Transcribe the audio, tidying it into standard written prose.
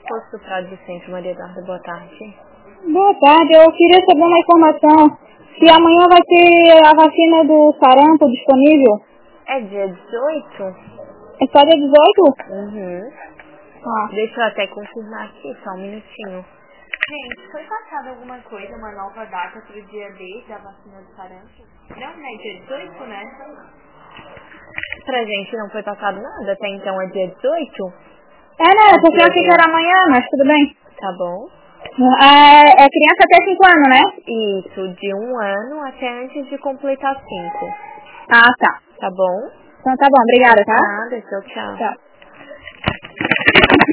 Posto Prado do Centro, Maria Eduarda, boa tarde. Boa tarde, eu queria saber uma informação. Se amanhã vai ter a vacina do sarampo disponível? É dia 18? É só dia 18? Uhum. Ah. Deixa eu até confirmar aqui, só um minutinho. Gente, foi passada alguma coisa, uma nova data pro dia D da vacina do sarampo? Não, é dia 18, né? Pra gente não foi passado nada, até então é dia 18? Porque eu achei que era amanhã, mas tudo bem. Tá bom. É criança até 5 anos, né? Isso, de 1 ano até antes de completar 5. Ah, tá. Tá bom? Então tá bom, obrigada, tá? Nada, tchau, tchau. Tchau.